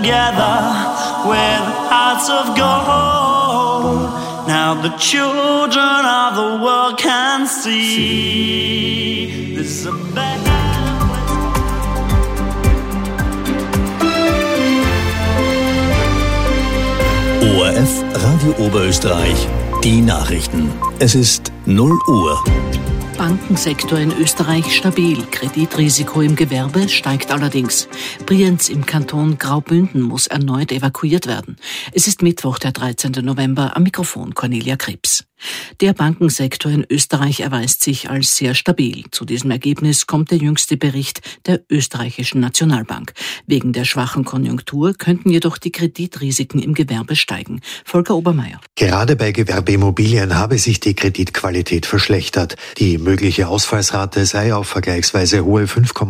together with hearts of gold. Now the children of the world can see this is a better ORF Radio Oberösterreich, die Nachrichten. Es ist 0 Uhr. Bankensektor in Österreich stabil. Kreditrisiko im Gewerbe steigt allerdings. Brienz im Kanton Graubünden muss erneut evakuiert werden. Es ist Mittwoch, der 13. November. Am Mikrofon Cornelia Krebs. Der Bankensektor in Österreich erweist sich als sehr stabil. Zu diesem Ergebnis kommt der jüngste Bericht der österreichischen Nationalbank. Wegen der schwachen Konjunktur könnten jedoch die Kreditrisiken im Gewerbe steigen. Volker Obermeier. Gerade bei Gewerbeimmobilien habe sich die Kreditqualität verschlechtert. Die mögliche Ausfallsrate sei auf vergleichsweise hohe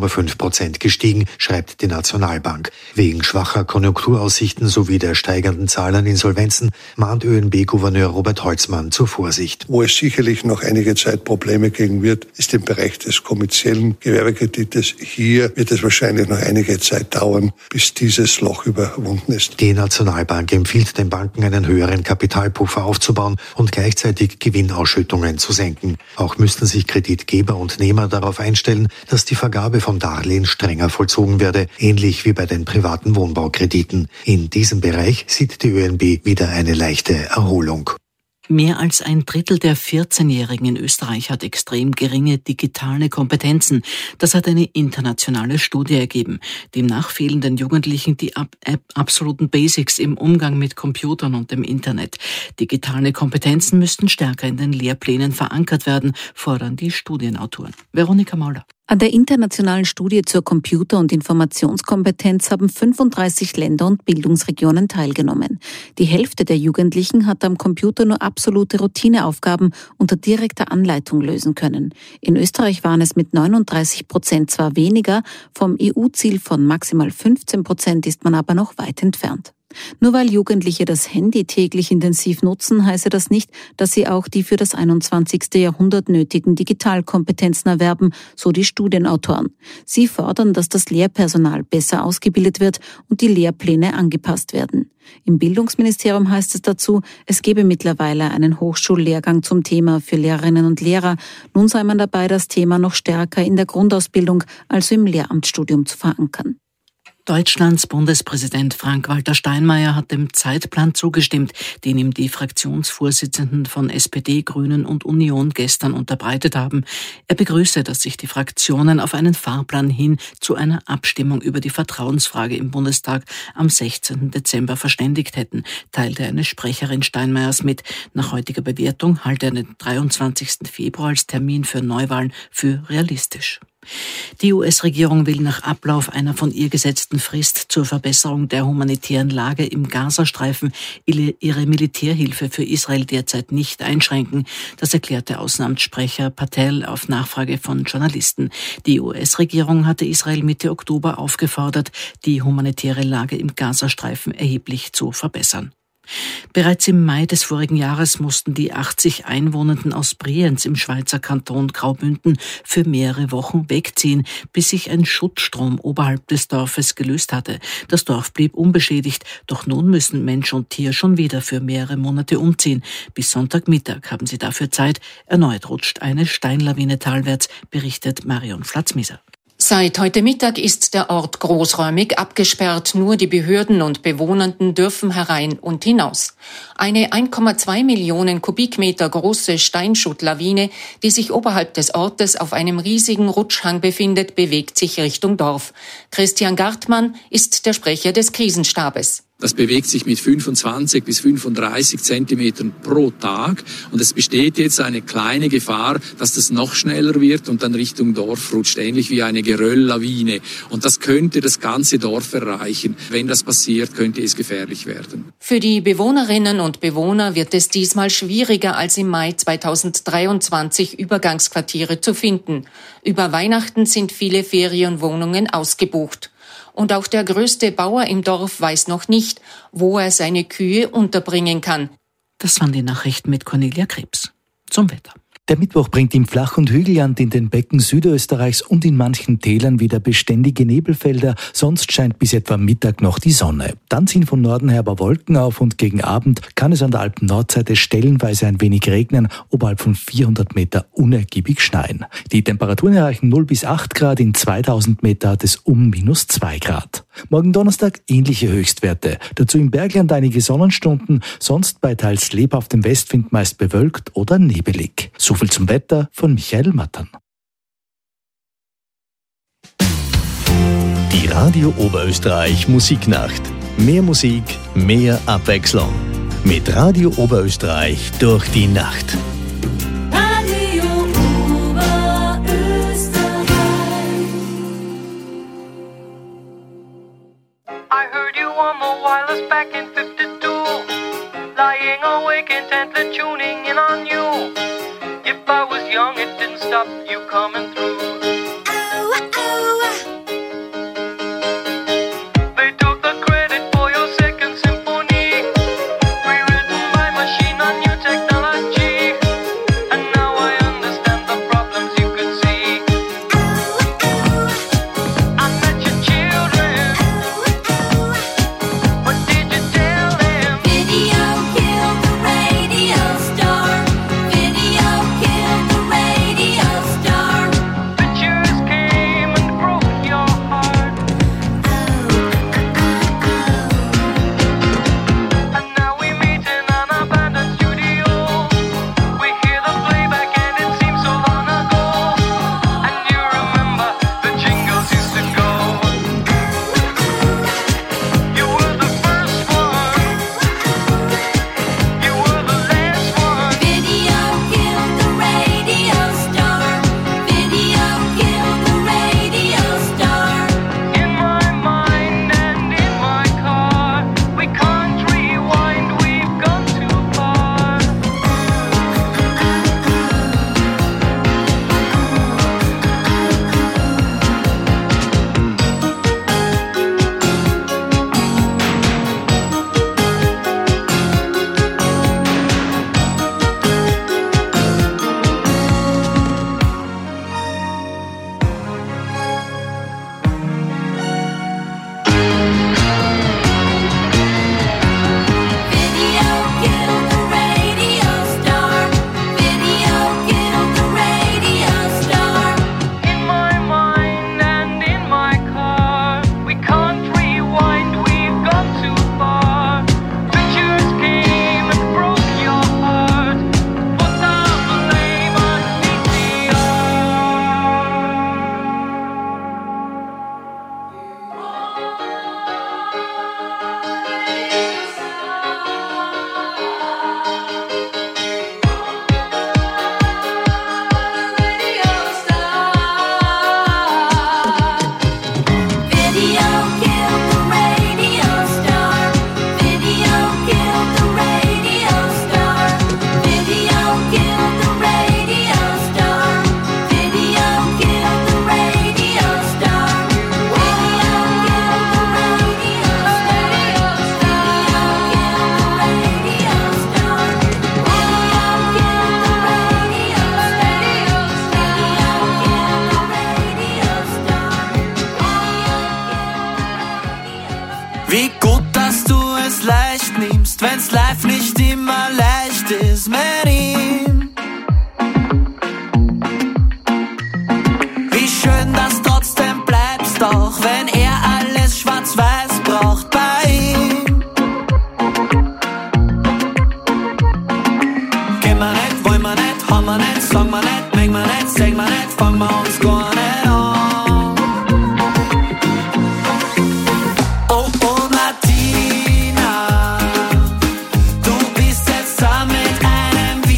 5,5% gestiegen, schreibt die Nationalbank. Wegen schwacher Konjunkturaussichten sowie der steigenden Zahl an Insolvenzen mahnt ÖNB-Gouverneur Robert Holzmann zur Vorsicht. Wo es sicherlich noch einige Zeit Probleme geben wird, ist im Bereich des kommerziellen Gewerbekredites. Hier wird es wahrscheinlich noch einige Zeit dauern, bis dieses Loch überwunden ist. Die Nationalbank empfiehlt den Banken, einen höheren Kapitalpuffer aufzubauen und gleichzeitig Gewinnausschüttungen zu senken. Auch müssten sich Kreditgeber und Nehmer darauf einstellen, dass die Vergabe von Darlehen strenger vollzogen werde, ähnlich wie bei den privaten Wohnbaukrediten. In diesem Bereich sieht die ÖNB wieder eine leichte Erholung. Mehr als ein Drittel der 14-Jährigen in Österreich hat extrem geringe digitale Kompetenzen. Das hat eine internationale Studie ergeben. Demnach fehlen den Jugendlichen die absoluten Basics im Umgang mit Computern und dem Internet. Digitale Kompetenzen müssten stärker in den Lehrplänen verankert werden, fordern die Studienautoren. Veronika Mauler. An der internationalen Studie zur Computer- und Informationskompetenz haben 35 Länder und Bildungsregionen teilgenommen. Die Hälfte der Jugendlichen hat am Computer nur absolute Routineaufgaben unter direkter Anleitung lösen können. In Österreich waren es mit 39% zwar weniger, vom EU-Ziel von maximal 15% ist man aber noch weit entfernt. Nur weil Jugendliche das Handy täglich intensiv nutzen, heiße das nicht, dass sie auch die für das 21. Jahrhundert nötigen Digitalkompetenzen erwerben, so die Studienautoren. Sie fordern, dass das Lehrpersonal besser ausgebildet wird und die Lehrpläne angepasst werden. Im Bildungsministerium heißt es dazu, es gebe mittlerweile einen Hochschullehrgang zum Thema für Lehrerinnen und Lehrer. Nun sei man dabei, das Thema noch stärker in der Grundausbildung, also im Lehramtsstudium, zu verankern. Deutschlands Bundespräsident Frank-Walter Steinmeier hat dem Zeitplan zugestimmt, den ihm die Fraktionsvorsitzenden von SPD, Grünen und Union gestern unterbreitet haben. Er begrüße, dass sich die Fraktionen auf einen Fahrplan hin zu einer Abstimmung über die Vertrauensfrage im Bundestag am 16. Dezember verständigt hätten, teilte eine Sprecherin Steinmeiers mit. Nach heutiger Bewertung halte er den 23. Februar als Termin für Neuwahlen für realistisch. Die US-Regierung will nach Ablauf einer von ihr gesetzten Frist zur Verbesserung der humanitären Lage im Gazastreifen ihre Militärhilfe für Israel derzeit nicht einschränken. Das erklärte Außenamtssprecher Patel auf Nachfrage von Journalisten. Die US-Regierung hatte Israel Mitte Oktober aufgefordert, die humanitäre Lage im Gazastreifen erheblich zu verbessern. Bereits im Mai des vorigen Jahres mussten die 80 Einwohnenden aus Brienz im Schweizer Kanton Graubünden für mehrere Wochen wegziehen, bis sich ein Schutzstrom oberhalb des Dorfes gelöst hatte. Das Dorf blieb unbeschädigt, doch nun müssen Mensch und Tier schon wieder für mehrere Monate umziehen. Bis Sonntagmittag haben sie dafür Zeit. Erneut rutscht eine Steinlawine talwärts, berichtet Marion Flatzmieser. Seit heute Mittag ist der Ort großräumig abgesperrt. Nur die Behörden und Bewohnenden dürfen herein und hinaus. Eine 1,2 Millionen Kubikmeter große Steinschuttlawine, die sich oberhalb des Ortes auf einem riesigen Rutschhang befindet, bewegt sich Richtung Dorf. Christian Gartmann ist der Sprecher des Krisenstabes. Das bewegt sich mit 25 bis 35 Zentimetern pro Tag und es besteht jetzt eine kleine Gefahr, dass das noch schneller wird und dann Richtung Dorf rutscht, ähnlich wie eine Gerölllawine. Und das könnte das ganze Dorf erreichen. Wenn das passiert, könnte es gefährlich werden. Für die Bewohnerinnen und Bewohner wird es diesmal schwieriger als im Mai 2023 Übergangsquartiere zu finden. Über Weihnachten sind viele Ferienwohnungen ausgebucht. Und auch der größte Bauer im Dorf weiß noch nicht, wo er seine Kühe unterbringen kann. Das waren die Nachrichten mit Cornelia Krebs. Zum Wetter. Der Mittwoch bringt im Flach- und Hügelland in den Becken Südösterreichs und in manchen Tälern wieder beständige Nebelfelder, sonst scheint bis etwa Mittag noch die Sonne. Dann ziehen von Norden her aber Wolken auf und gegen Abend kann es an der Alpen-Nordseite stellenweise ein wenig regnen, oberhalb von 400 Meter unergiebig schneien. Die Temperaturen erreichen 0 bis 8 Grad, in 2000 Meter hat es um -2 Grad. Morgen Donnerstag ähnliche Höchstwerte. Dazu im Bergland einige Sonnenstunden, sonst bei teils lebhaftem Westwind meist bewölkt oder nebelig. So viel zum Wetter von Michael Mattern. Die Radio Oberösterreich Musiknacht. Mehr Musik, mehr Abwechslung. Mit Radio Oberösterreich durch die Nacht. Radio Oberösterreich. I heard you on the wireless back in 52, lying awake intently tuning in on you. If I was young, it didn't stop you coming through. They took the credit for your second symphony, rewritten by machine on new technology. And now I understand the problems you could see. I met your children. What did you tell them? Video killed the radio star. Video killed the radio star. Pictures came and broke your heart. And now we meet in an abandoned studio. We hear the playback and it seems so long ago. And you remember the jingles used to go. You were the first one. You were the last one. Video killed the radio star. Video killed the radio star. In my mind and in my car, we can't rewind, we've gone too far. Video killed the radio star. Video killed the radio star. In my mind and in my car, we can't rewind, we've gone too far. Pictures came and broke your heart. Put the blame on Video killed the radio star. Video killed the radio star. Video killed the radio star. Video killed the radio star. Video killed the radio star. Video killed the radio star. Wie gut, dass du es leicht nimmst, wenn's live nicht immer leicht ist mit ihm. Wie schön, dass trotzdem bleibst, auch wenn er alles schwarz-weiß braucht bei ihm. Gehen wir nicht, wollen wir nicht, haben wir nicht, sagen wir nicht, mengen wir nicht, sehen wir nicht, fangen wir uns gar nicht an. Oh, oh, Martina, du bist jetzt da mit einem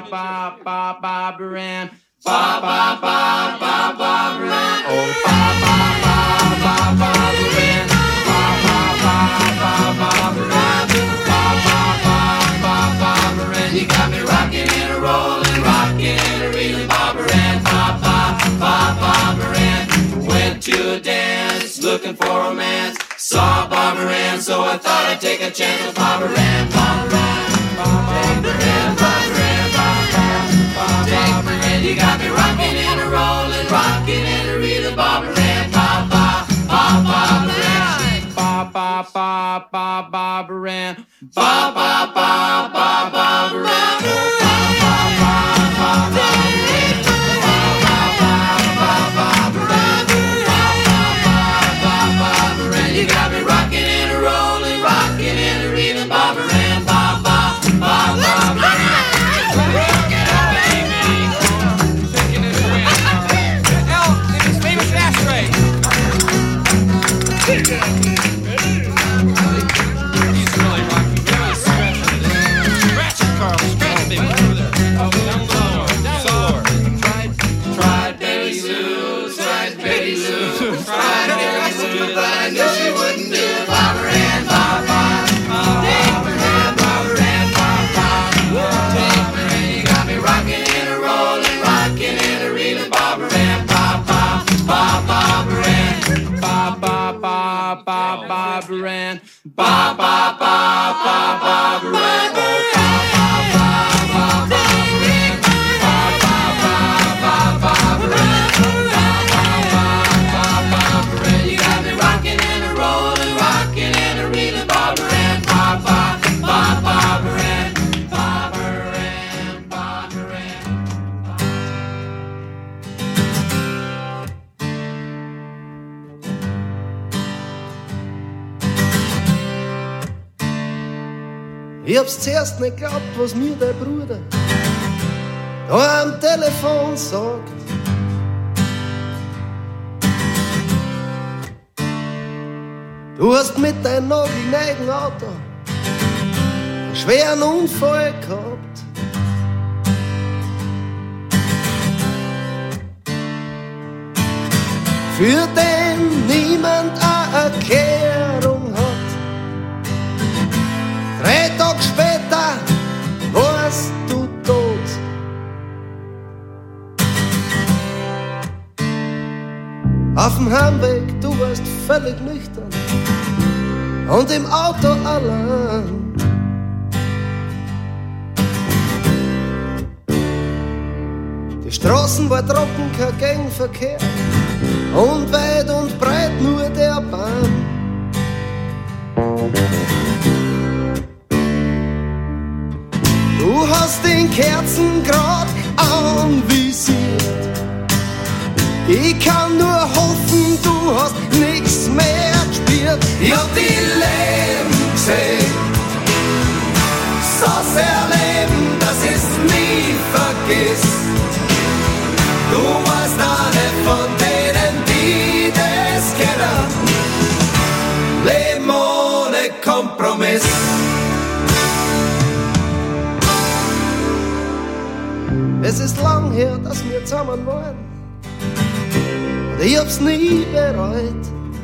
ba ba Barbara Ann. Ba ba ba ba Barbara Ann. Oh ba ba ba ba Barbara Ann. Ba ba ba ba Barbara Ann. Ba ba ba ba Barbara Ann. You got me rocking and a rolling, rocking and a reeling, Barbara Ann. Ba ba ba Barbara Ann. Went to a dance, looking for romance. Saw Barbara Ann, so I thought I'd take a chance with Barbara Ann. Barbara Ann, Barbara Ann, Barbara Ann, Barbara Ann. You got me rocking and a rolling, rocking and a reeling, Barbara Ann. Ba ba ba Barbara Ann. Ba ba ba ba Barbara Ann. Ba ba ba ba Barbara Ann. Ba ba ba ba Barbara Ann. You got me rocking and a rolling, rocking and a reeling, Barbara Ann, ba ba ba Barbara Ann. Rock it up, baby. Taking it away. Al, in his famous ashtray. He's really rocking. Really stretching it. Scratch it, Carl. Scratch it, baby. Over there. Oh, down lower. Down lower. Tried Betty Lou. Tried Betty Lou. Tried Betty Lou, but I knew she wouldn't do it. Barbara Ann, ba ba. Barbara Ann, Barbara Ann, ba ba. Barbara Ann, you got me rocking and a rolling, rocking and a reeling, Barbara Ann, ba ba ba Barbara Ann. Ba ba ba ba Barbara Ann. Ba ba ba ba Barbara Ann. Oh, ba ba ba ba Barbara Ann. Ba ba ba ba Barbara Ann. You got me rocking and a rolling, rocking and a reeling, Barbara Ann, ba ba ba Barbara Ann, Barbara Ann, Barbara Ann. Ich hab's zuerst nicht geglaubt, was mir der Bruder da am Telefon sagt. Du hast mit deinem nagelneuen Auto einen schweren Unfall gehabt. Für den niemand eine Erklärung hat. 3 Tage später warst du tot. Auf dem Heimweg, du warst völlig nüchtern und im Auto allein. Die Straßen war trocken, kein Gegenverkehr und weit und breit nur der Bahn. Du hast den Kerzengrad anvisiert. Ich kann nur hoffen, du hast nichts mehr gespürt. Ich hab die Leben gesehen, so sehr Leben, dass ich's nie vergiss. Du warst eine von denen, die das kennen. Leben ohne Kompromiss. Es ist lang her, dass wir zusammen waren. Ich hab's nie bereut.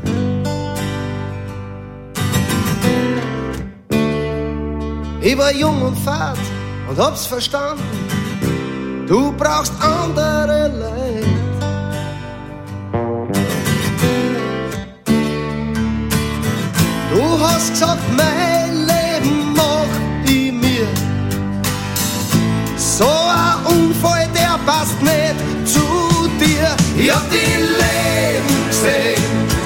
Ich war jung und fad und hab's verstanden. Du brauchst andere Leute. Du hast gesagt, mein Leben mach ich mir. So ein Unfall, der passt nicht zu dir. Ich hab die Leben gesehen,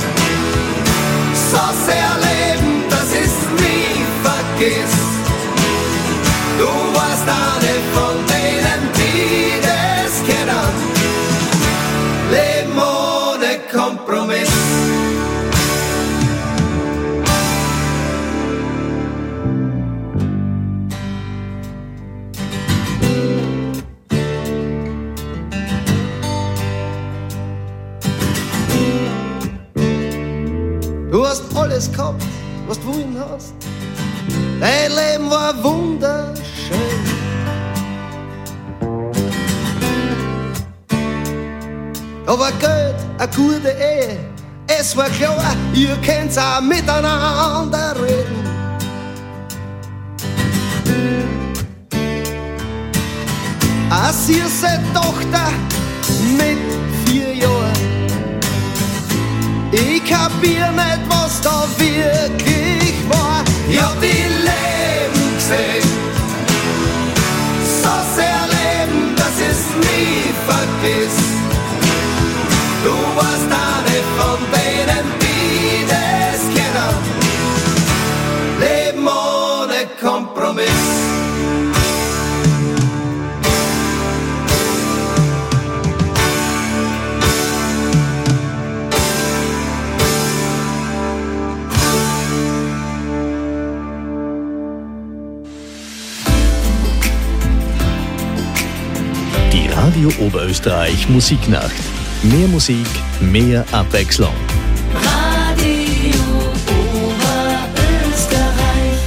so sehr Leben, dass ich's nie vergiss. Du warst eine von denen, die das kennen. Leben ohne Kompromiss. Du hast alles gehabt, was du wollen hast. Dein Leben war wunderschön. aber Geld, eine gute Ehe. Es war klar, ihr könnt's auch miteinander reden. Eine süße Tochter mit 4 Jahren. Ich kapier nicht, was da wirklich war. Ich hab die Leben gesehen, so sehr leben, dass ich's nie vergiss. Du warst eine von denen, die das kennen. Leben ohne Kompromiss. Die Radio Oberösterreich Musiknacht. Mehr Musik, mehr Abwechslung. Radio Oberösterreich.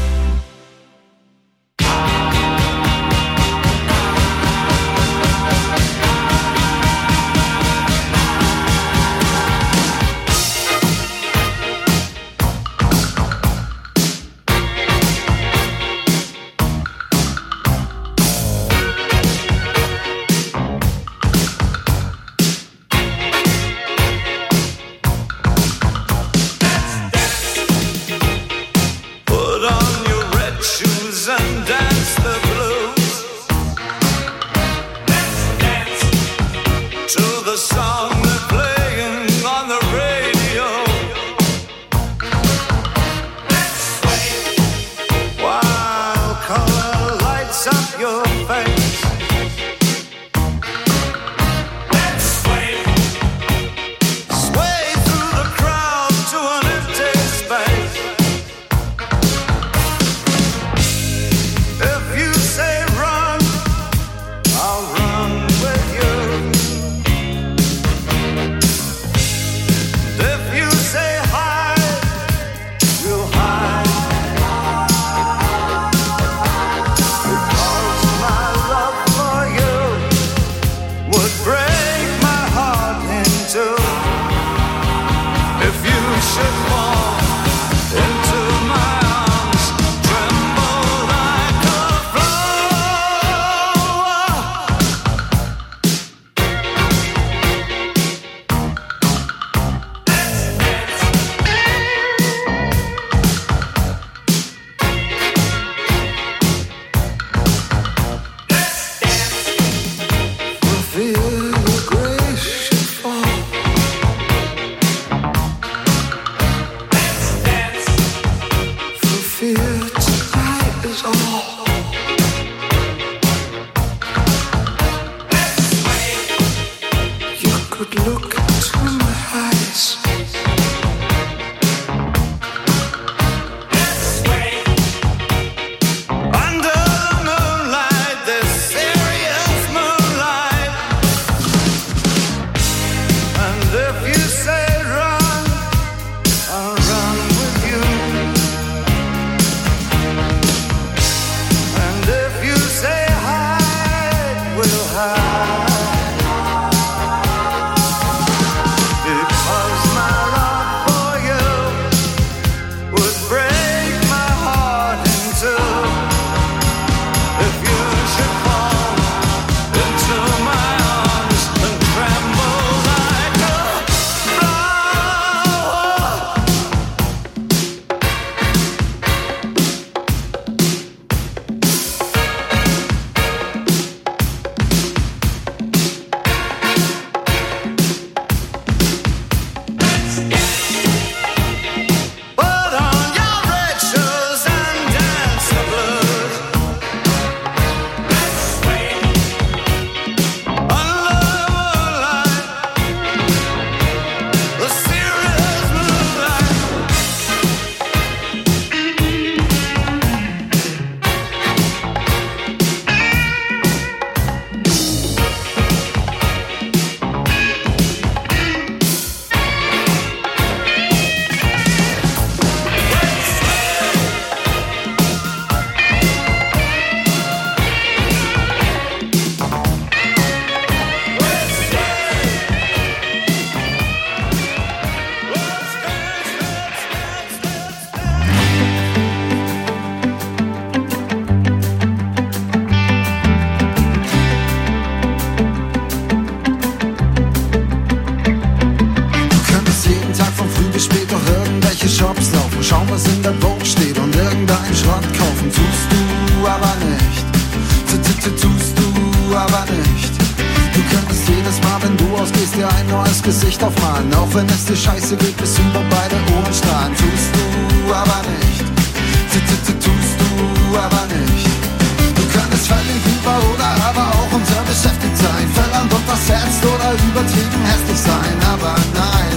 raus, gehst dir ein neues Gesicht aufmalen. Auch wenn es dir scheiße geht, bis über beide Ohren strahlen. Tust du aber nicht, tust du aber nicht. Du könntest völlig lieber oder aber auch unser beschäftigt sein. Verlangt und das Herz oder übertrieben hässlich sein. Aber nein,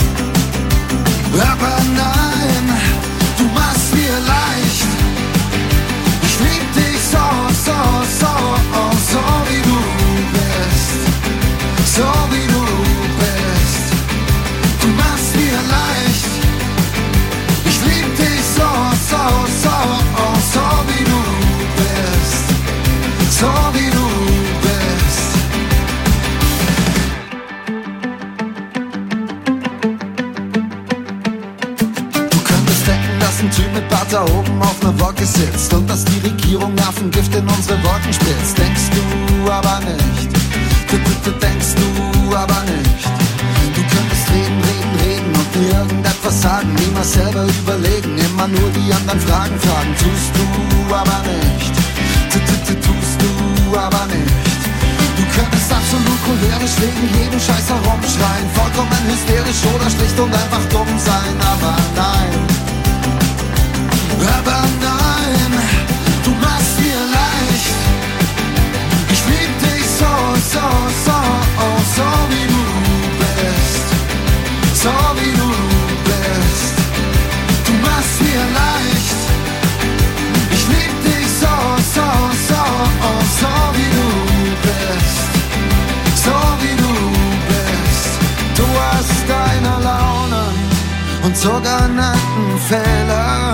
du machst mir leicht. Ich lieb dich so, so, so, oh, so wie du bist. So wie du bist. Du machst mir leicht. Ich lieb dich so, so, so, oh, so wie du bist. So wie du bist. Du könntest denken, dass ein Typ mit Bart da oben auf ner Wolke sitzt und dass die Regierung Nervengift in unsere Wolken spitzt. Denkst du aber nicht. Denkst du aber nicht. Du könntest reden und mir irgendetwas sagen, niemals selber überlegen, immer nur die anderen fragen. Tust du aber nicht. Tust du aber nicht. Du könntest absolut cholerisch wegen jedem Scheiß herumschreien, vollkommen hysterisch oder schlicht und einfach dumm sein. Aber nein, du machst mir leicht. Ich lieb dich so, so, so, oh, so wie du bist. So wie du bist. Du machst mir leicht. Ich lieb dich so, so, so, oh, so wie du bist. So wie du bist. Du hast deine Laune und sogenannten Fehler.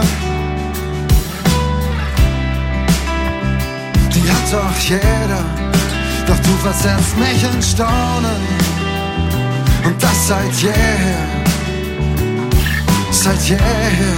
Die hat doch jeder, doch du versetzt mich in Staunen. Und das seit jeher, seit jeher,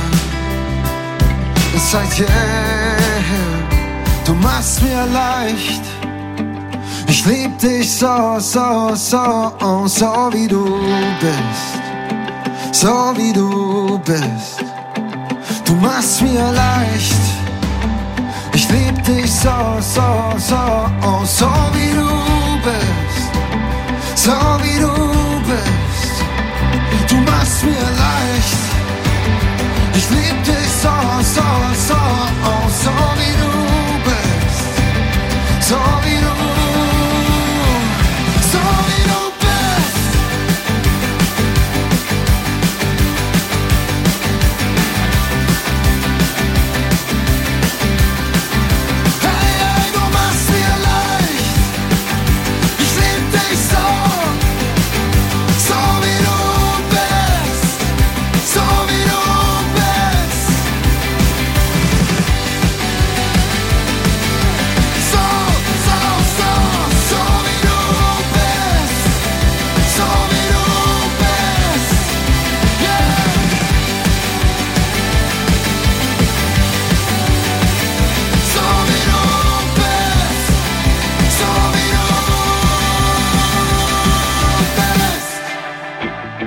seit jeher. Du machst mir leicht. Ich lieb dich so, so, so, oh, so wie du bist. So wie du bist. Du machst mir leicht. Ich lieb dich so, so, so, oh, so wie du bist. So wie du bist. Du machst mir leicht. Ich lieb dich so, so, so, oh, so wie du bist. So wie du, so wie du bist. Hey, hey, du machst mir leicht. Ich lieb dich so, so wie du bist. So wie du bist. So, so, so, so wie du bist. So wie du bist. Yeah. So wie du bist. So wie du bist.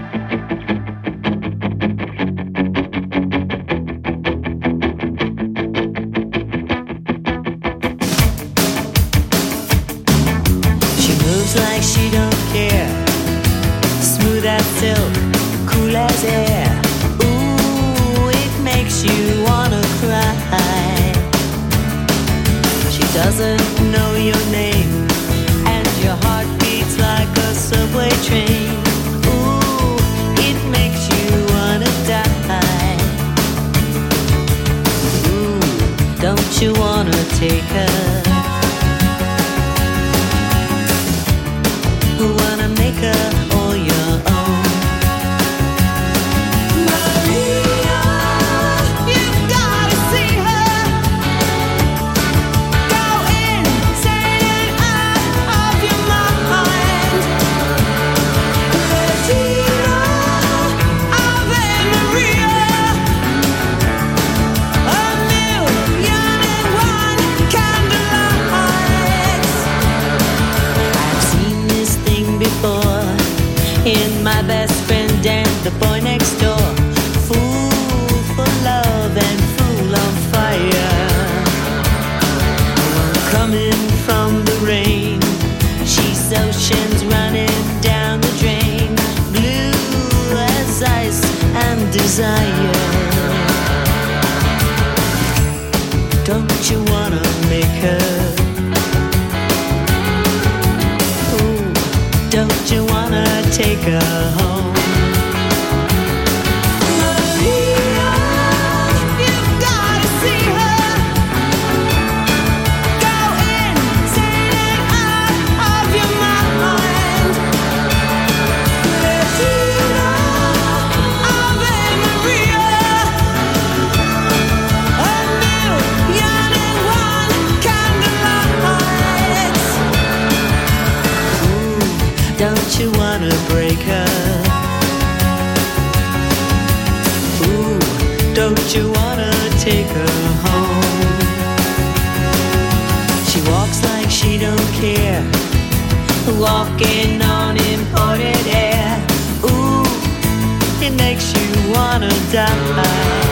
She moves like she don't care. Smooth as silk, cool as air. Ooh, it makes you wanna cry. She doesn't know your name, and your heart beats like a subway train. Ooh, it makes you wanna die. Ooh, don't you wanna take her? Who wanna make her all your own? Maria, you've gotta see her. Go insane and out of your mind. Regina, Ave Maria. A million and one candlelights. I've seen this thing before in my best friend and the boy next door. Fool for love and fool on fire. Coming from the rain, she's oceans running maker. Ooh, don't you wanna take her home? Don't you wanna break her? Ooh, don't you wanna take her home? She walks like she don't care, walking on imported air. Ooh, it makes you wanna die.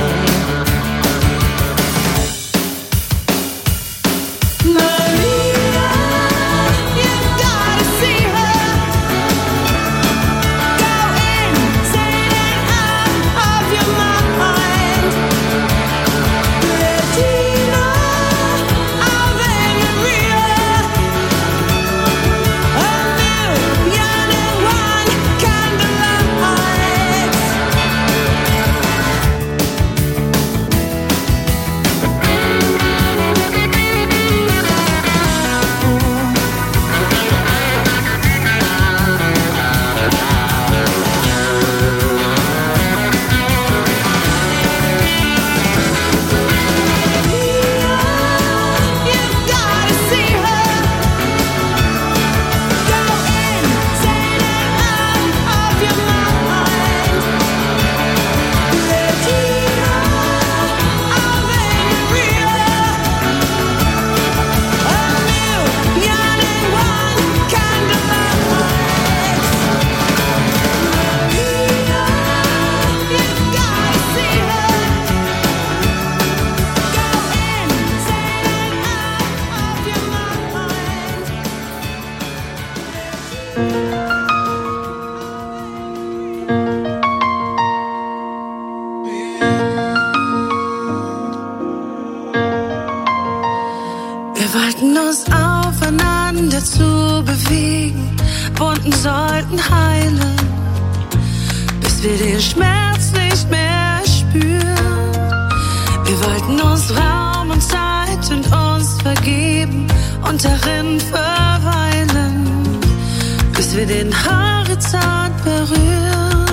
Wir wollten uns aufeinander zu bewegen, Wunden sollten heilen, bis wir den Schmerz nicht mehr spüren. Wir wollten uns Raum und Zeit und uns vergeben und darin verweilen, bis wir den Horizont berühren.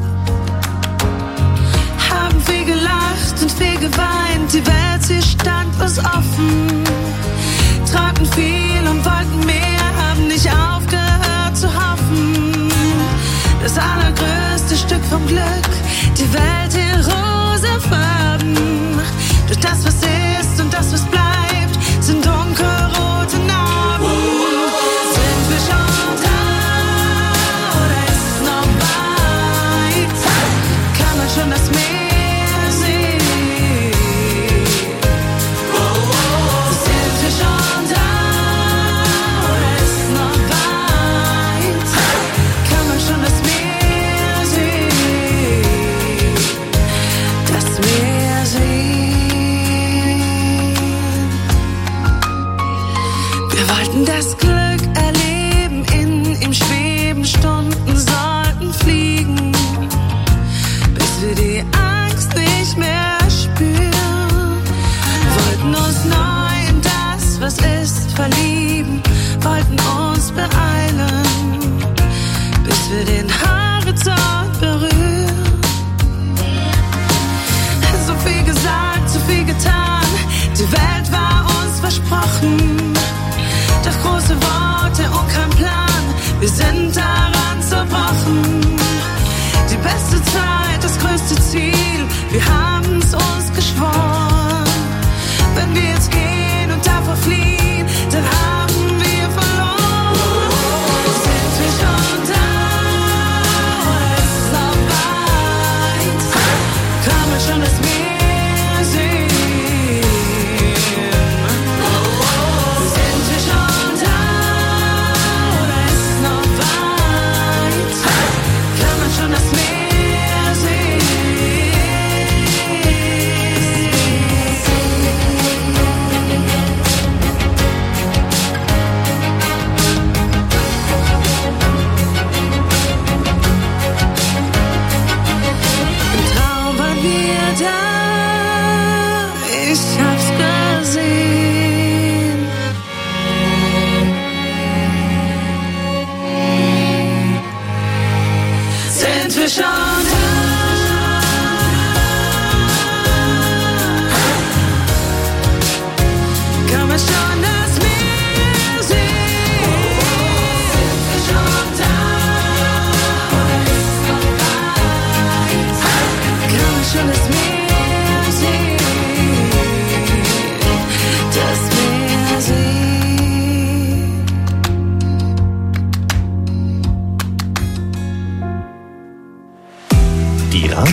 Haben viel gelacht und viel geweint, die Welt, sie stand uns offen. Träumten viel und wollten mehr, haben nicht aufgehört zu hoffen. Das allergrößte Stück vom Glück, die Welt in rosa Farben. Doch das, was ist und das, was bleibt, sind dunkelrote Narben. Sind wir schon da oder ist es noch weit? Kann man schon das Meer sehen? Sind wir schon da oder ist es noch weit? Kann man schon das Meer sehen? Das Meer sehen. Wir wollten das Glück erleben, in ihm schweben, Stunden sollten fliegen, bis wir die Angst nicht mehr spüren. Wollten uns neu in das, was ist, verlieben, wollten uns beeilen, bis wir den Horizont berühren. So viel gesagt, so viel getan, die Welt war uns versprochen. Doch große Worte und kein Plan, wir sind daran zerbrochen. Die beste Zeit, das größte Ziel, wir haben's uns geschworen. Wenn wir jetzt gehen und davor fliehen, dann haben wir verloren. Sind wir schon da oder ist es noch weit? Kann man schon das Meer sehen? Sind wir schon da oder ist es noch weit? Kann man schon das Meer sehen?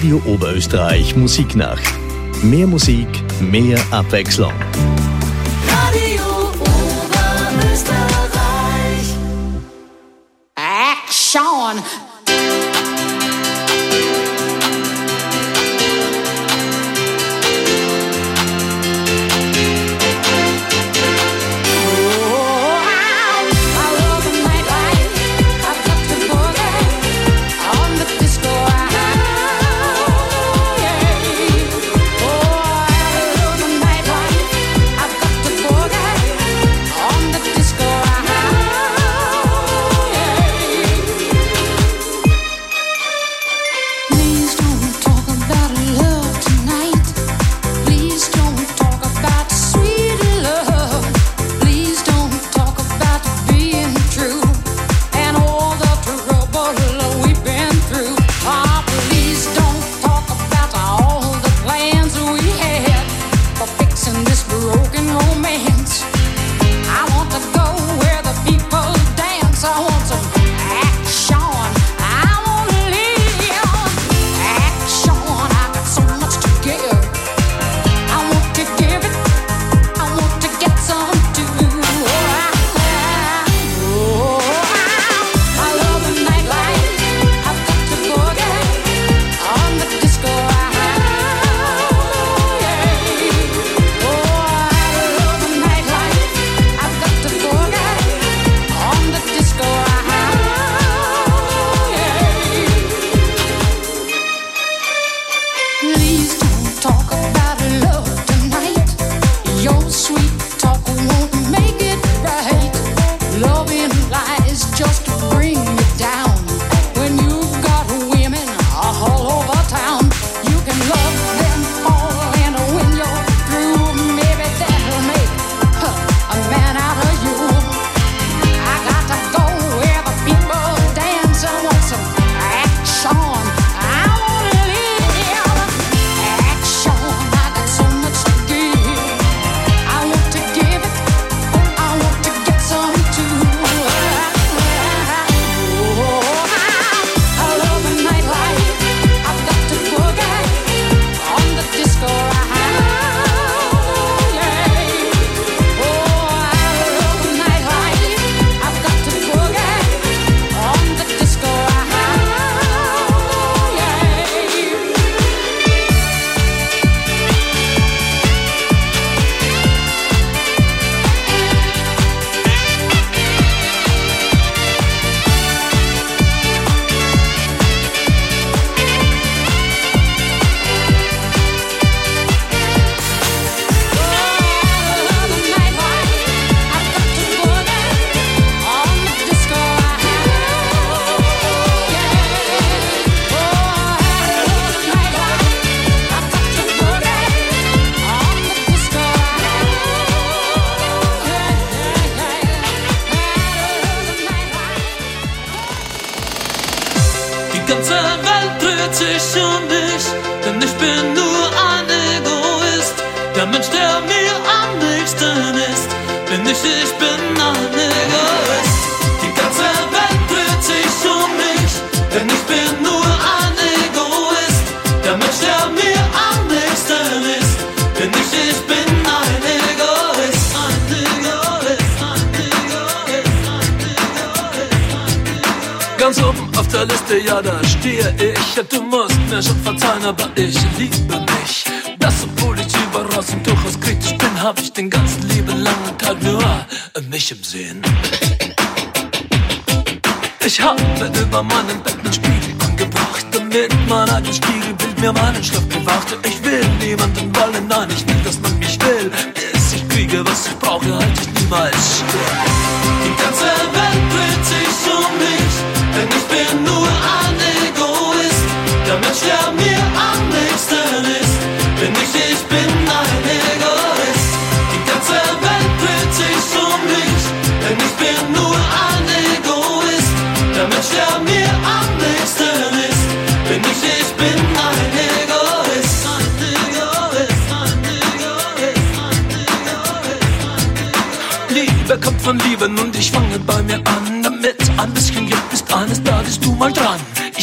Radio Oberösterreich Musiknacht. Mehr Musik, mehr Abwechslung. Radio Oberösterreich. Action! Ganz oben auf der Liste, ja, da stehe ich. Du musst mir schon verzeihen, aber ich liebe mich. Das, obwohl ich überaus und durchaus kritisch bin, hab ich den ganzen lieben langen Tag nur mich im Sinn. Ich habe über meinen Bett einen Spiegel angebracht, damit mein eigenes Spiegelbild mir meinen Schlaf bewachte. Ich will niemanden wollen, nein, ich will, dass man mich will. Bis ich kriege, was ich brauche, halt ich niemals still. Die ganze Welt dreht sich um mich, denn ich bin nur ein Egoist. Der Mensch, der mir am nächsten ist, bin ich bin ein Egoist. Die ganze Welt dreht sich um mich, denn ich bin nur ein Egoist. Der Mensch, der mir am nächsten ist, bin ich bin ein Egoist. Ein Egoist, ein Egoist, ein Egoist. Liebe kommt von Lieben und ich fange bei mir an, damit ein bisschen Glück ist eines Tages du mal dran.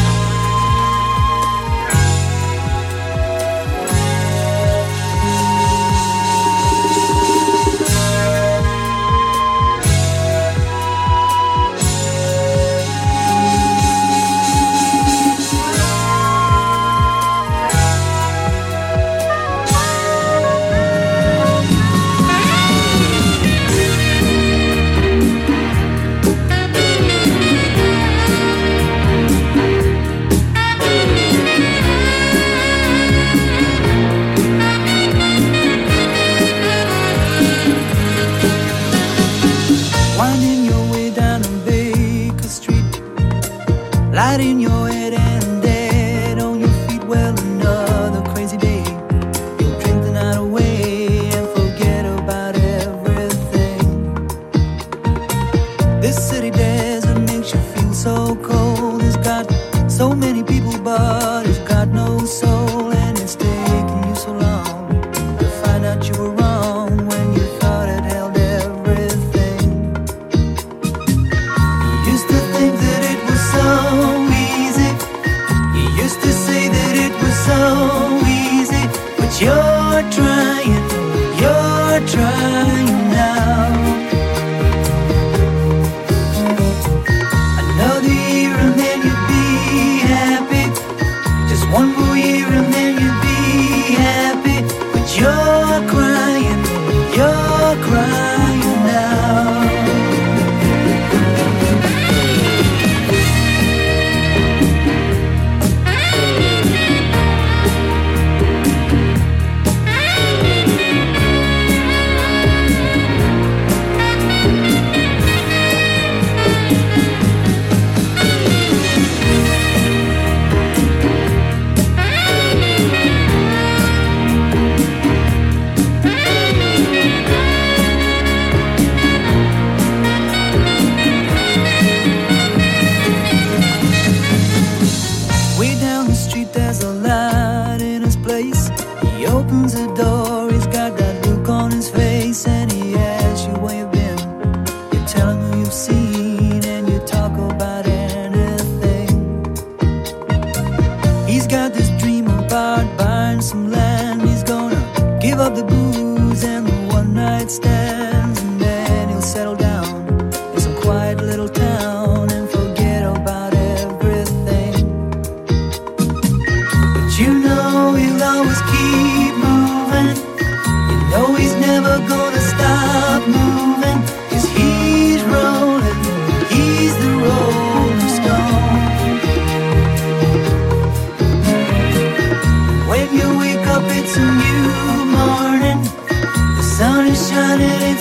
It's a new morning, the sun is shining, it's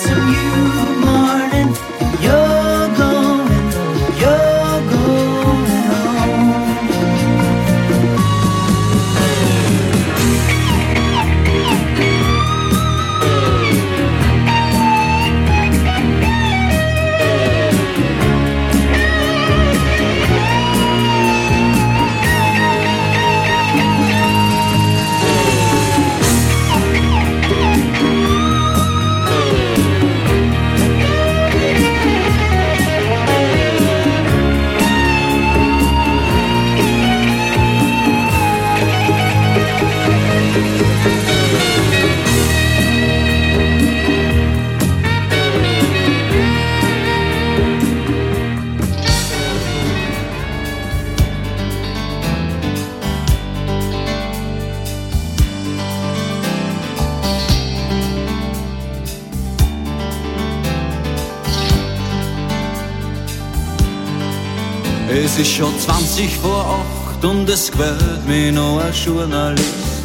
Es ist schon 20 vor 8 und es quält mich noch ein Journalist.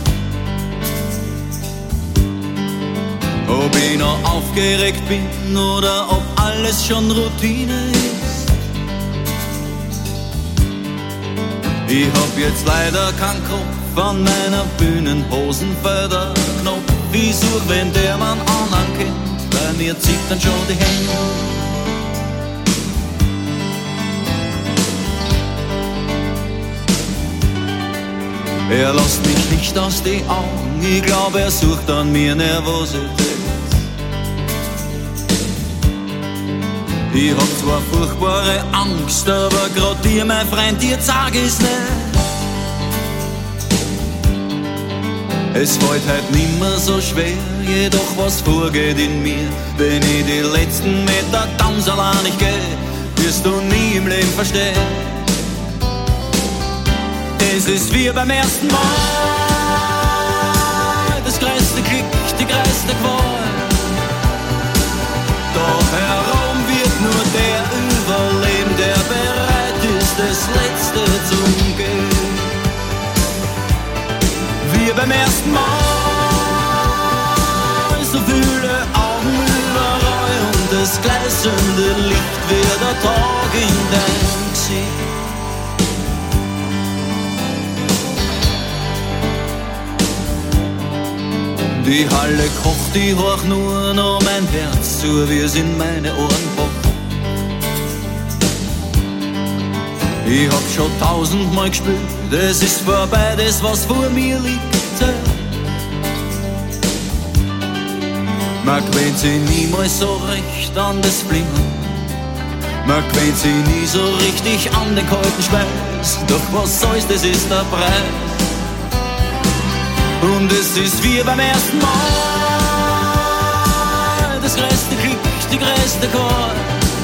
Ob ich noch aufgeregt bin oder ob alles schon Routine ist. Ich hab jetzt leider keinen Kopf an meiner Bühnenhosenfelderknopf. Ich such, wenn der Mann anerkennt, bei mir zieht dann schon die Hände. Er lässt mich nicht aus den Augen, ich glaube, er sucht an mir Nervosität. Ich hab zwar furchtbare Angst, aber grad dir, mein Freund, dir sag ich's nicht. Es fällt halt nimmer so schwer, jedoch was vorgeht in mir. Wenn ich die letzten Meter ganz allein nicht geh, wirst du nie im Leben verstehen. Es ist wie beim ersten Mal, das größte Glück, die größte Qual. Doch herum wird nur der überleben, der bereit ist, das Letzte zum Gehen. Wie beim ersten Mal, so viele Augen überall und das gleißende Licht wird der Tag in dein Gesicht. Die Halle kocht, ich hoch nur noch mein Herz zu, wie es in meine Ohren pocht. Ich hab schon 1000-mal gespielt, es ist vorbei, das was vor mir liegt. Man gewöhnt sich niemals so recht an das Flimmern. Man gewöhnt sich nie so richtig an den kalten Schweiß. Doch was soll's, das ist der Preis. Und es ist wie beim ersten Mal, das größte Glück, die größte Qual.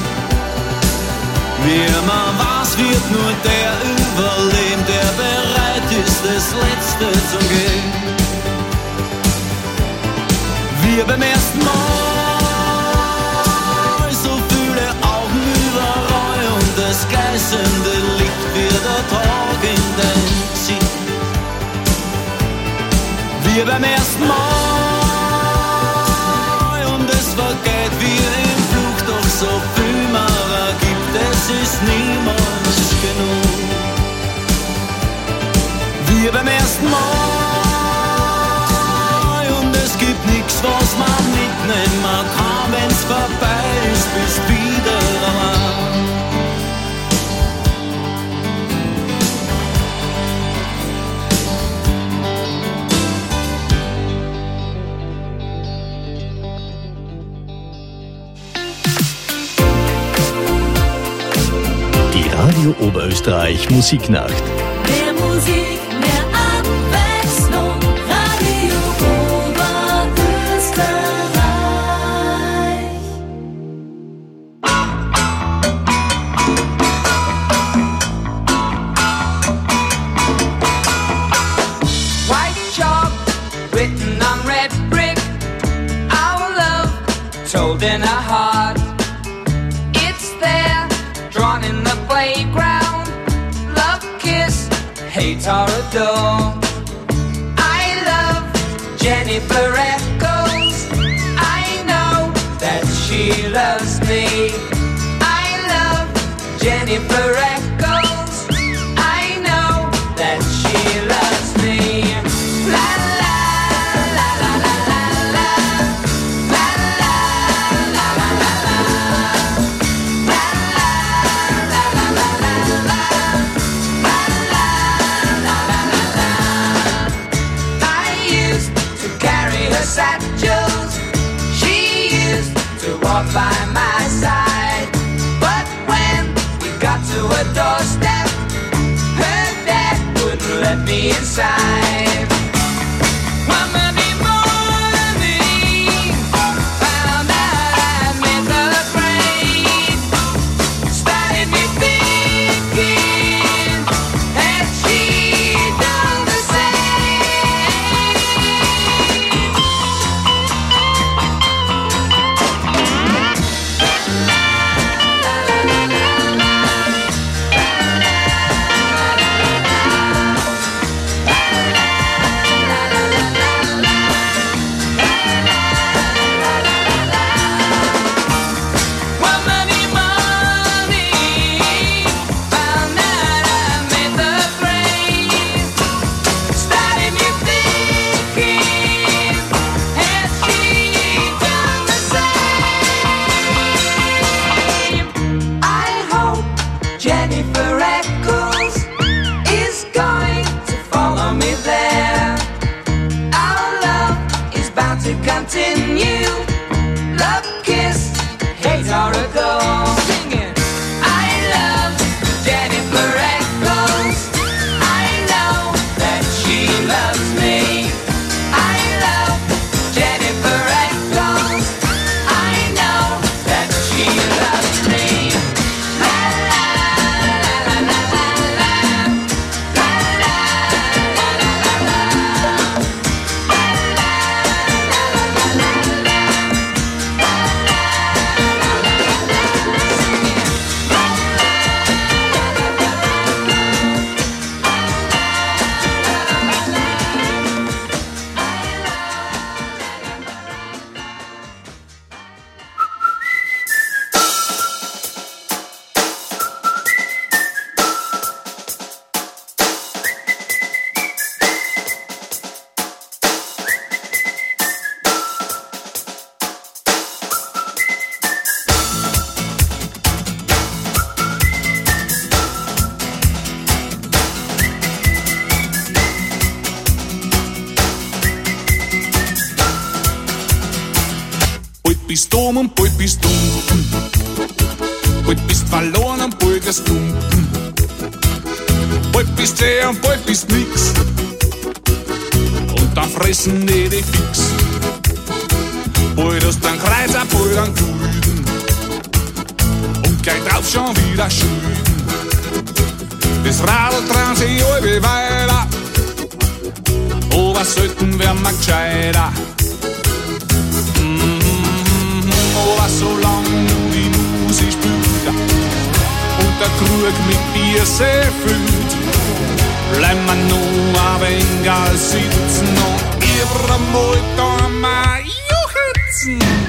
Wie man weiß, wird nur der überleben, der bereit ist, das Letzte zu gehen. Wie beim ersten Mal, so viele Augen überall und das gleißende Licht wird der Tag in dein Gesicht. Wie beim ersten Mal und es vergeht wie im Flug, doch so viel Mara gibt es ist niemals genug. Wie beim ersten Mal und es gibt nichts, was man mitnehmen kann, wenn's vorbei ist, bist wieder allein. Radio Oberösterreich Musiknacht. Mehr Musik, mehr Abwechslung. Radio Oberösterreich. White chalk written on red brick. Our love told in a heart. It's there, drawn in the playground. Love, kiss, hate or adore. I love Jennifer Echoes. I know that she loves me. I love Jennifer Echoes. I know that she loves me. La la la la la la la. La la la la la la. La la la la la la la. La la la la la la. I used to carry her satchels. She used to walk by my side. But when we got to her doorstep, her dad wouldn't let me inside. One Monday morning, found out I'd made the grade. Started me thinking that she'd done the same. bist dumm und bald bist du unten. Bald bist verloren und bald wirst du unten. Bald bist zäh und bald bist nix. Und dann fressen die dich fix. Bald hast du einen Kreuzer, bald einen Gulden. Und gleich drauf schon wieder Schulden. Das Radl trauen sich alle weiter. Aber selten werden wir gescheiter. Aber solange du die Musik spielst und der Krug mit Bier sehr füllt, bleiben wir noch ein wenig sitzen und irgendwann da mal juchzen.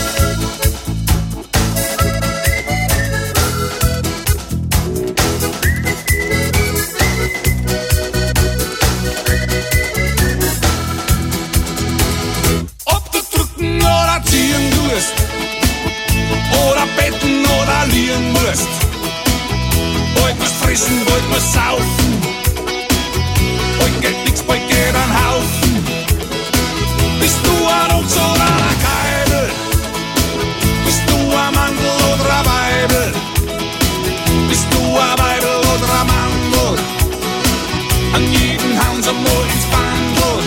Oder betten oder liegen musst. Bald musst fressen, bald musst saufen. Bald geht nix, bald geht ein Haufen. Bist du ein Ochs oder ein Keibel? Bist du ein Mandel oder ein Weibel? Bist du ein Weibel oder ein Mandel? An jeden hauen sie mal ins Bandel.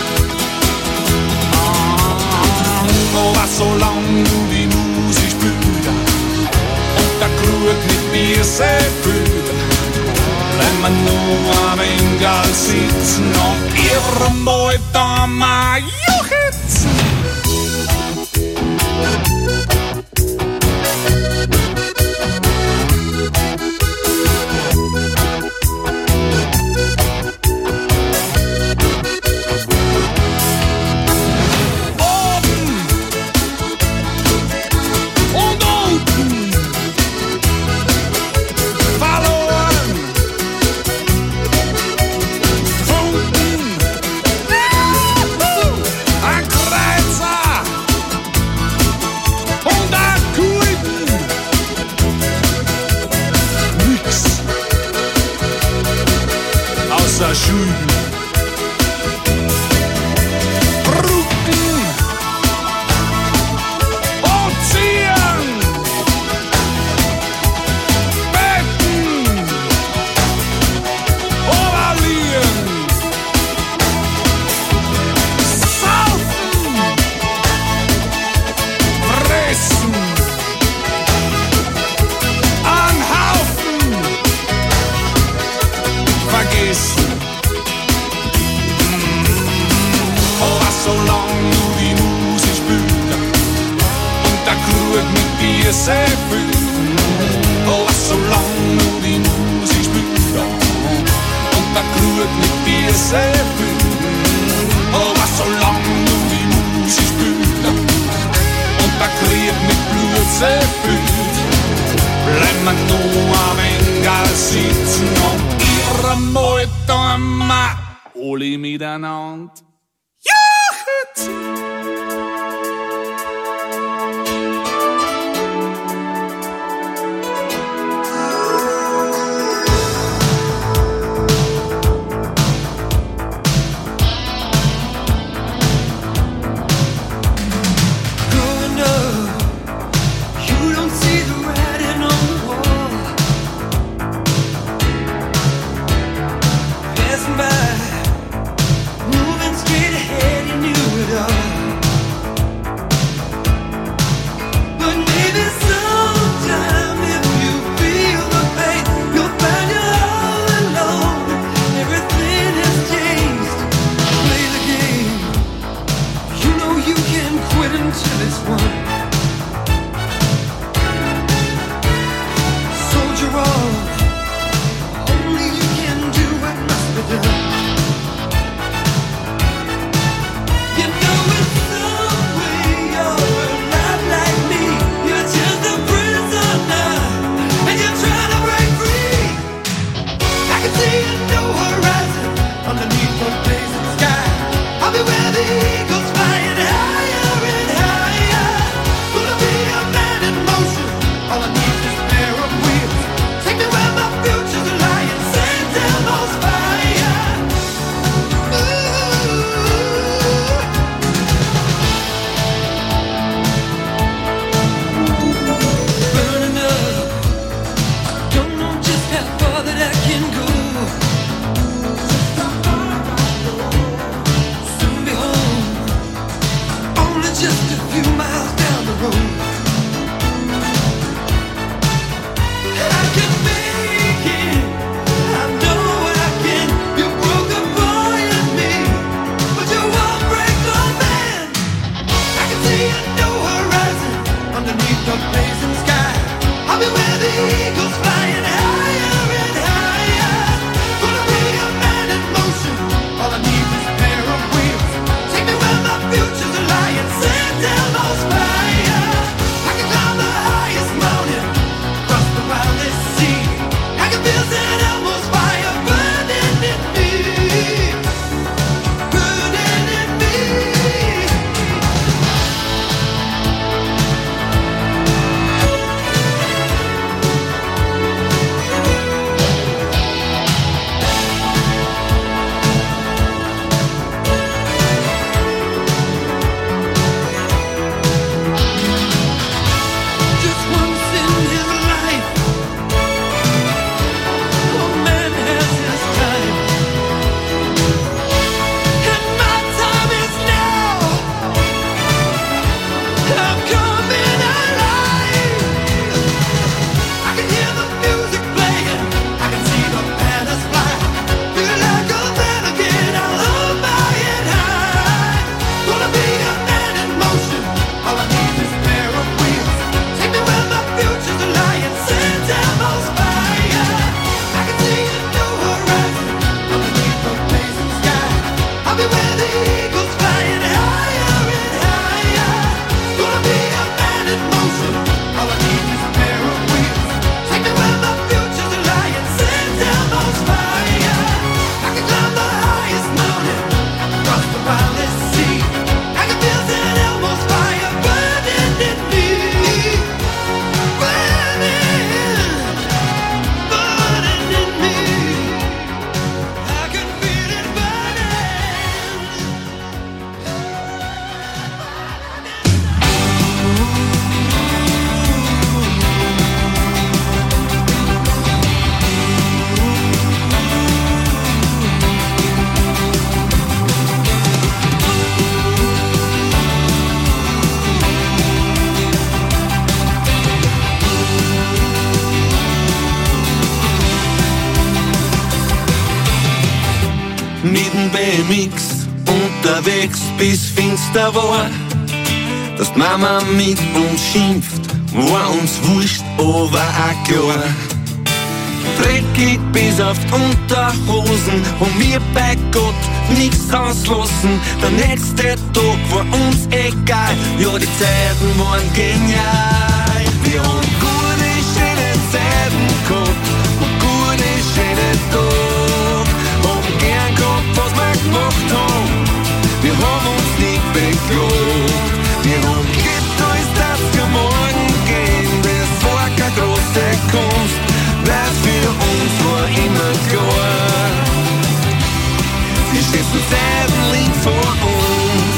Aber solange du die Musik spielst und der Krug mit Bier sehr füllt, bleiben wir nur ein wenig sitzen und irgendwann da mal juchzen. Schulden. Brücken und ziehen. Betten oder liegen. Saufen. Fressen. Anhaufen. Vergessen. Solange du die Musik spielst und der Krug mit Bier sehr füllt. Oh, solange du die Musik spielst und der Krug mit Bier sehr füllt. Oh, solange du die Musik spielst und der Krieg mit Blut sehr füllt, bleiben wir nur ein wenig sitzen und irgendwann da mal alle miteinander. Moving straight ahead, you knew it all. underneath the blazing sky. I'll be where the eagles flying higher and higher. Gonna be a man in motion. All I need is a pair of wheels. Take me where my future's lying. Send down those fire. I can climb the highest mountain, cross the wildest sea. I can feel St. Elmo's fire burning in me, burning in me. Just once in his life, oh man has his time, and my time is now. I'm coming alive. I can hear the music playing, I can see the banners fly. Feel like a man again, I'll hold my head high. Gonna be a man in motion. All I need is a pair of wheels. Take me where my future's lying. Send down those fire. I can see a new horizon underneath the blazing sky. I'll be where the eagles flying higher and higher. Gonna be a man in motion. All I need is a pair of wheels. Take me where my future's lying. Send down those fire. I can climb the highest mountain, cross the wildest sea. I can feel St. Elmo's fire burning in me, burning, burning in me. I can feel it Mit dem BMX unterwegs bis finster war. Dass die Mama mit uns schimpft, war uns wurscht, aber auch klar. Dreckig bis auf die Unterhosen und wir bei Gott nichts auslassen. Der nächste Tag war uns egal, ja die Zeiten waren genial. Wir haben gute, schöne Zeiten gehabt und gute, schöne Tage. Haben gern gehabt, was wir gemacht haben. Wir haben uns nicht beklagt. Wir haben gelebt, als das für morgen gehen. Das war keine große Kunst, weil für uns war immer klar. Die schönsten Zeiten liegen vor uns.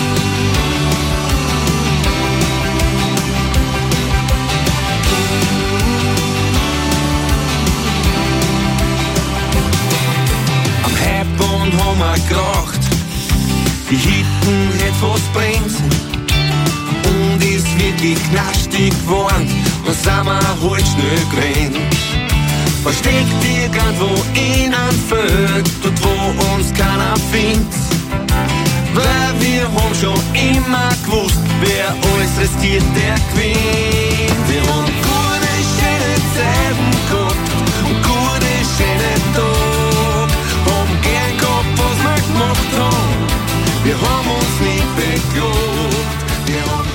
Am Halbband haben wir gelacht, die Hitten hätt fast brennt. Und ist wirklich knastig geworden, dann sind wir halt schnell gerannt. Versteckt irgendwo in einem Feld, dort wo uns keiner findet. Weil wir haben schon immer gewusst, wer alles restiert, der gewinnt. Wir haben gute, schöne Zeiten gehabt und gute, schöne Tage. Haben gern gehabt, was wir gemacht haben. Wir haben uns nicht beklagt. Wir haben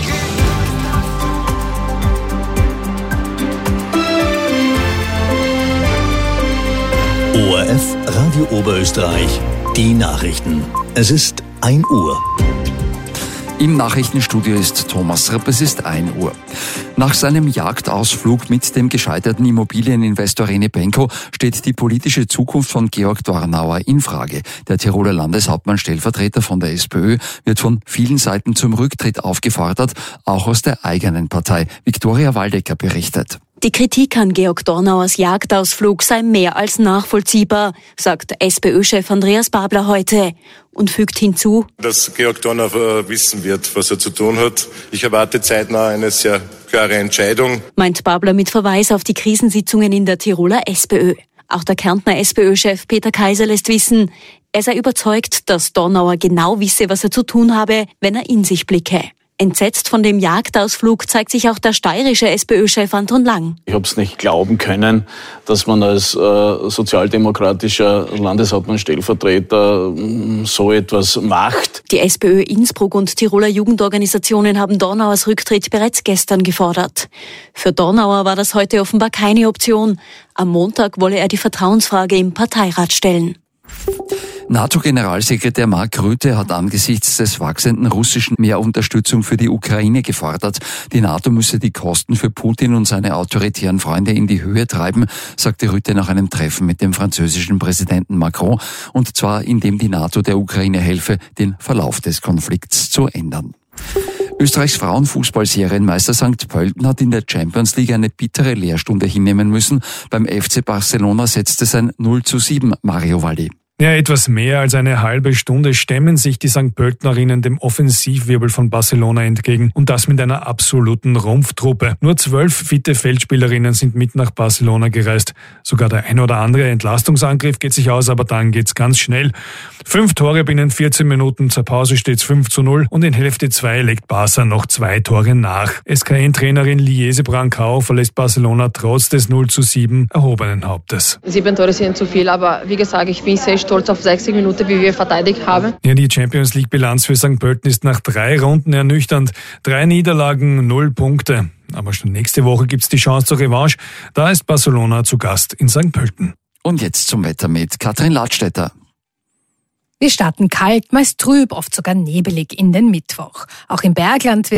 ORF Radio Oberösterreich, die Nachrichten. Es ist 1 Uhr. Im Nachrichtenstudio ist Thomas Ripp, es ist 1 Uhr. Nach seinem Jagdausflug mit dem gescheiterten Immobilieninvestor Rene Benko steht die politische Zukunft von Georg Dornauer in Frage. Der Tiroler Landeshauptmann Stellvertreter von der SPÖ wird von vielen Seiten zum Rücktritt aufgefordert, auch aus der eigenen Partei. Viktoria Waldecker berichtet. Die Kritik an Georg Dornauers Jagdausflug sei mehr als nachvollziehbar, sagt SPÖ-Chef Andreas Babler heute und fügt hinzu, dass Georg Dornauer wissen wird, was er zu tun hat. Ich erwarte zeitnah eine sehr klare Entscheidung. Meint Babler mit Verweis auf die Krisensitzungen in der Tiroler SPÖ. Auch der Kärntner SPÖ-Chef Peter Kaiser lässt wissen, er sei überzeugt, dass Dornauer genau wisse, was er zu tun habe, wenn er in sich blicke. Entsetzt von dem Jagdausflug zeigt sich auch der steirische SPÖ-Chef Anton Lang. Ich habe es nicht glauben können, dass man als sozialdemokratischer Landeshauptmann-Stellvertreter so etwas macht. Die SPÖ Innsbruck und Tiroler Jugendorganisationen haben Dornauers Rücktritt bereits gestern gefordert. Für Dornauer war das heute offenbar keine Option. Am Montag wolle er die Vertrauensfrage im Parteirat stellen. NATO-Generalsekretär Mark Rutte hat angesichts des wachsenden Russischen mehr Unterstützung für die Ukraine gefordert. Die NATO müsse die Kosten für Putin und seine autoritären Freunde in die Höhe treiben, sagte Rutte nach einem Treffen mit dem französischen Präsidenten Macron, und zwar indem die NATO der Ukraine helfe, den Verlauf des Konflikts zu ändern. Österreichs Frauenfußball-Serienmeister St. Pölten hat in der Champions League eine bittere Lehrstunde hinnehmen müssen. Beim FC Barcelona setzte es ein 0:7, Mario Valli. Ja, etwas mehr als eine halbe Stunde stemmen sich die St. Pöltenerinnen dem Offensivwirbel von Barcelona entgegen, und das mit einer absoluten Rumpftruppe. Nur 12 fitte Feldspielerinnen sind mit nach Barcelona gereist. Sogar der ein oder andere Entlastungsangriff geht sich aus, aber dann geht's ganz schnell. 5 Tore binnen 14 Minuten, zur Pause steht's 5:0 und in Hälfte 2 legt Barca noch 2 Tore nach. SKN-Trainerin Liese Brancao verlässt Barcelona trotz des 0:7 erhobenen Hauptes. 7 Tore sind zu viel, aber wie gesagt, ich bin sehr stolz auf 60 Minuten, wie wir verteidigt haben. Ja, die Champions League-Bilanz für St. Pölten ist nach 3 Runden ernüchternd. 3 Niederlagen, 0 Punkte. Aber schon nächste Woche gibt's die Chance zur Revanche. Da ist Barcelona zu Gast in St. Pölten. Und jetzt zum Wetter mit Katrin Ladstätter. Wir starten kalt, meist trüb, oft sogar nebelig in den Mittwoch. Auch im Bergland wird